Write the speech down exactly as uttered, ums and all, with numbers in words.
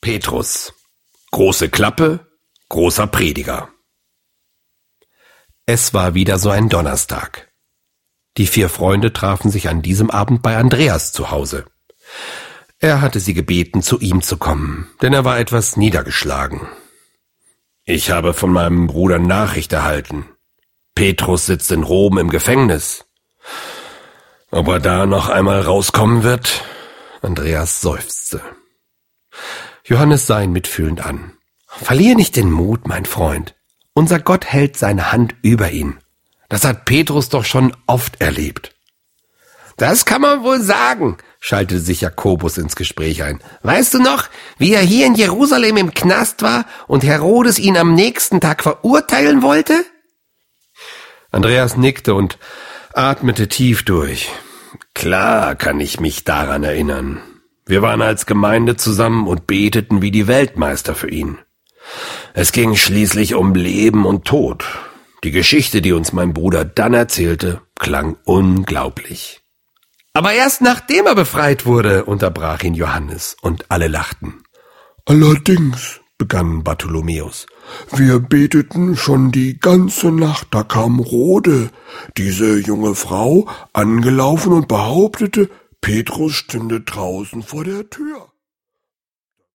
Petrus. Große Klappe, großer Prediger. Es war wieder so ein Donnerstag. Die vier Freunde trafen sich an diesem Abend bei Andreas zu Hause. Er hatte sie gebeten, zu ihm zu kommen, denn er war etwas niedergeschlagen. »Ich habe von meinem Bruder Nachricht erhalten. Petrus sitzt in Rom im Gefängnis. Ob er da noch einmal rauskommen wird?« Andreas seufzte. Johannes sah ihn mitfühlend an. »Verlier nicht den Mut, mein Freund. Unser Gott hält seine Hand über ihn. Das hat Petrus doch schon oft erlebt.« »Das kann man wohl sagen«, schaltete sich Jakobus ins Gespräch ein. »Weißt du noch, wie er hier in Jerusalem im Knast war und Herodes ihn am nächsten Tag verurteilen wollte?« Andreas nickte und atmete tief durch. »Klar kann ich mich daran erinnern. Wir waren als Gemeinde zusammen und beteten wie die Weltmeister für ihn. Es ging schließlich um Leben und Tod. Die Geschichte, die uns mein Bruder dann erzählte, klang unglaublich.« »Aber erst nachdem er befreit wurde«, unterbrach ihn Johannes, und alle lachten. »Allerdings«, begann Bartholomäus, »wir beteten schon die ganze Nacht, da kam Rode, diese junge Frau, angelaufen und behauptete, Petrus stünde draußen vor der Tür.«